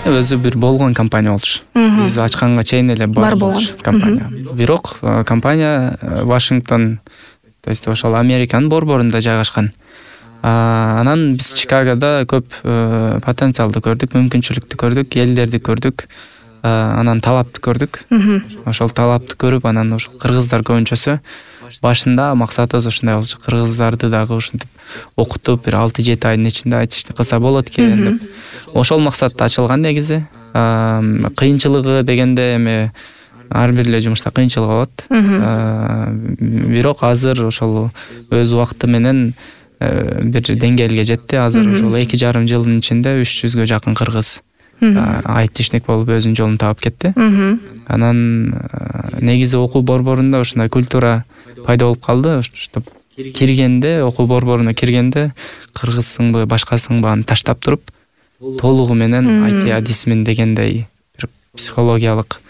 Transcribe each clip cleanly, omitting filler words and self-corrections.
өзү бир болгон компания болчу. Биз ачканга чейин эле бар болгон компания. Бирок компания Вашингтон, то есть ошол Американын борборунда жайгашкан. Анан биз Чикагода көп потенциалды көрдүк, мүмкүнчүлүктү көрдүк, элдерди көрдүк. Анан талапты көрдүк. Ошол талапты көрүп, анан ошол кыргыздар көбүнчөсү башында максатыбыз ушундай болчу. Кыргыздарды дагы ушинтип окутуп, бир 6-7 айдын ичинде айтышты кылса болот экен деп. Ошол максатта ачылган негизи. Кыйынчылыгы дегенде эми ар бир эле жумушта кыйынчылык болот. Бирок азыр ошол өз убакыты менен бир деңгээлге жетти. Азыр ошол 2,5 жылдын ичинде 300гө жакын кыргыз айтышник болуп өзүнүн жолун таап кетти. Анан негизи окуу борборунда ушундай культура пайда болуп калды, чтоб киргенде, окуу борборуна киргенде кыргызсыңбы, башкасыңбы аны таштап туруп, толугу менен IT адисмин дегендей бир психологиялык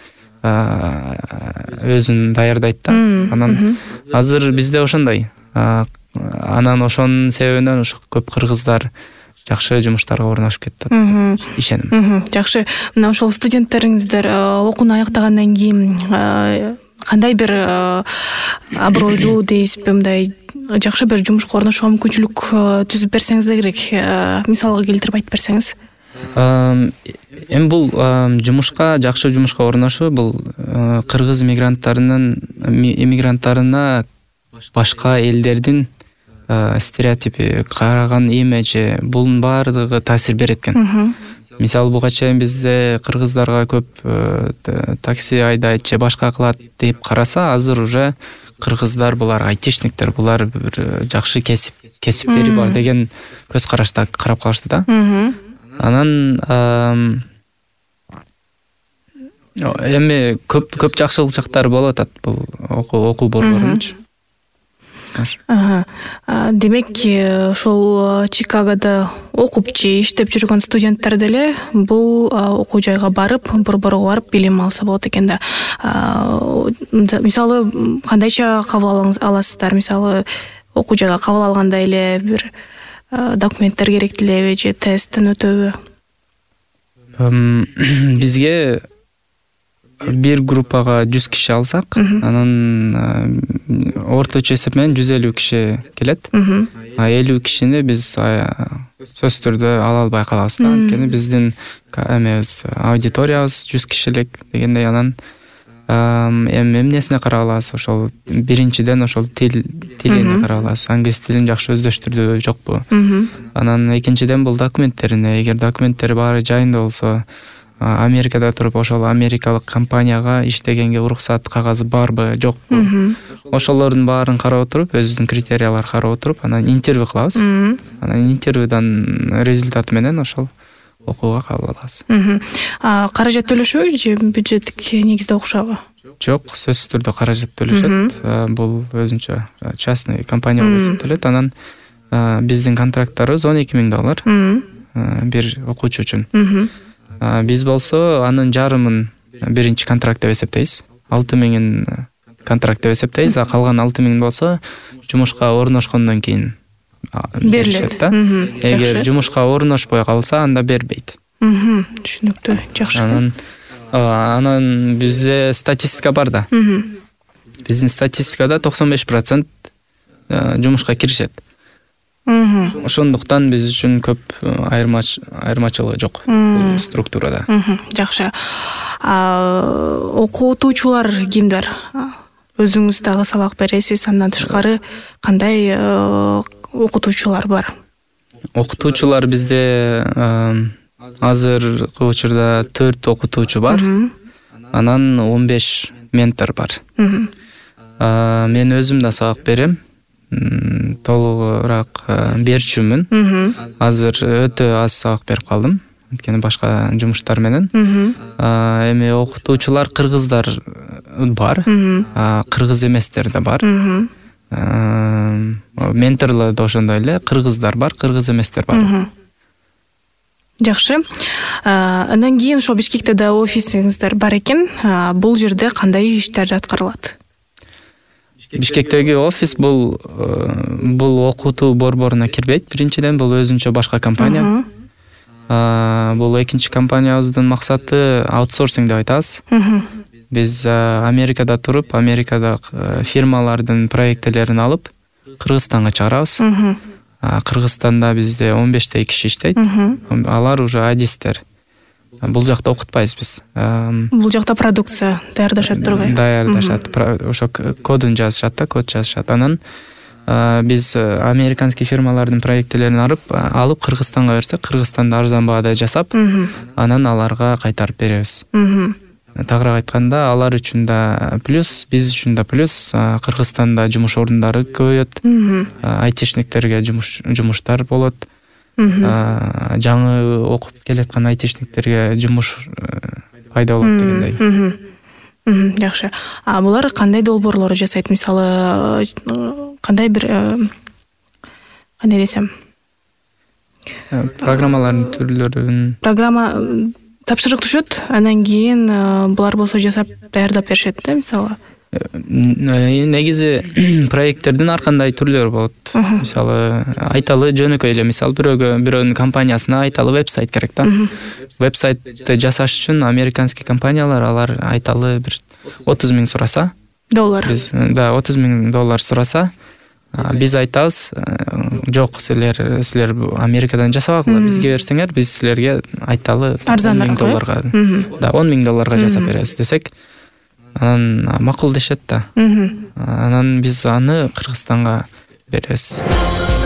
өзүн даярдайт да. Анан азыр бизде ошондой. Анан ошонун себебинен ошо көп кыргыздар жакшы жумуштарга орнашып кетти. Ишеним. Жакшы. Мына ошол студенттериңиздер окууну аяктагандан кийин кандай бир абройлуу дейсизби, мындай жакшы бир жумушка орношууга мүмкүнчүлүк түзүп берсеңиз да керек. Мисалга келтирип айтып берсеңиз. Эми бул жакшы жумушка орношуу бул кыргыз иммигранттарына башка элдердин стереотипи, караган имиджи, бунун баардыгы таасир берет экен. Мисалы буга чейин бизде кыргыздарга көп такси айдайт же башка кылат деп караса, азыр уже кыргыздар булар айтишниктер, булар бир жакшы кесиптери бар деген көз карашта карап калышты да. Анан эми көп жакшылыктары болуп атат бул окуу борборунчу. Демек, ошол Чикагода окуп же иштеп жүргөн студенттер деле бул окуу жайга барып, борборго барып билим алса болот экен да. Мисалы, кандайча кабыл аласыздар? Мисалы, окуу жайга кабыл алганда эле бир документтер керектелеби же тесттен өтөбү? Бизге бир группага 100 киши алсак, анан орточо эсеп менен 150 киши келет. 50 кишини биз сөзсүз түрдө ала албай калабыз да. Анткени биздин эмебиз аудиториябыз 100 кишилик дегендей. Анан эми эмнесине карап алабыз? Ошол биринчиден ошол тилине карап алабыз. Англис тилин жакшы өздөштүрдүбү, жокпу? Анан экинчиден бул документтерине. Эгер документтери баары жайында болсо, Америкада туруп ошол америкалык компанияга иштегенге уруксат кагазы барбы, жокпу? Ошолордун баарын карап отуруп, өзүбүздүн критериялар карап отуруп, анан интервью кылабыз. Анан интервьюдан результаты менен ошол окууга кабыл алабыз. Каражат төлөшөбү же бюджеттик негизде окушабы? Жок, сөзсүз түрдө каражат төлөшөт. Бул өзүнчө частный компания болуп эсептелет. Анан биздин контракттарыбыз $12,000 бир окуучу үчүн. Биз болсо анын жарымын биринчи контракт деп эсептейбиз. 6,000 контракт деп эсептейбиз, а калган 6,000 болсо жумушка орношкондон кийин берилет да. Эгер жумушка орношпой калса, анда бербейт. Түшүнүктүү, жакшы. Анан бизде статистика бар да. Биздин статистикада 95% жумушка киришет. Ошондуктан биз үчүн көп айырмачылыгы жок структурада. Жакшы. Окутуучулар кимдер? Өзүңүз дагы сабак бересиз, андан тышкары кандай окутуучулар бар? Окутуучулар бизде азыркы учурда 4 окутуучу бар. Анан 15 ментор бар. Мен өзүм да сабак берем. Толугураак берчүмүн. Азыр өтө аз сабак берип калдым, анткени башка жумуштар менен. Эми окутуучулар кыргыздар бар, кыргыз эместер да бар. Менторлор да ошондой эле, кыргыздар бар, кыргыз эместер бар. Жакшы. Андан кийин ошо Бишкекте да офисиңиздер бар экен. Бул жерде кандай иштер аткарылат? Бишкектеги офис бул окутуу борборуна кирбейт. Биринчиден бул өзүнчө башка компания. Бул экинчи компаниябыздын максаты аутсорсинг деп айтабыз. Биз Америкада туруп, Америкадагы фирмалардын проекттерин алып, Кыргызстанга чыгарабыз. Кыргызстанда бизде 15 киши иштейт. Алар уже адистер. Бул жакта окутпайбыз биз. Бул жакта продукция даярдашат турбайбы? Даярдашат. Ошо кодун жазышат да, код жазышат. Анан биз американский фирмалардын проекттерин алып Кыргызстанга берсек, Кыргызстанда арзан баада жасап, анан аларга кайтарып беребиз. Тагыраак айтканда, алар үчүн да плюс, биз үчүн да плюс. Кыргызстанда жумуш ордундары көбөйөт, айтишниктерге жумуштар болот. Жаңы окуп келаткан айтишниктерге жумуш пайда болот дегендей. Жакшы. Булар кандай долбоорлор жасайт? Мисалы, кандай бир кандай десем, программалардын түрлөрүн, программа тапшырык түшөт, анан кийин булар болсо жасап даярдап беришет да, мисалы. Негизи проекттердин ар кандай түрлөрү болот. Мисалы, айталы жөнөкөй эле, мисалы бирөөнүн компаниясына айталы веб-сайт керек да. Веб-сайтты жасаш үчүн американский компаниялар алар айталы бир 30 000 сураса, доллар. Да, 30 000 сураса, биз айтабыз, жок, силер Америкадан жасабагыла, бизге берсеңер, биз силерге айталы $10,000, да, $10,000 жасап беребиз десек, анан макул дешет да. Анан биз аны Кыргызстанга беребиз.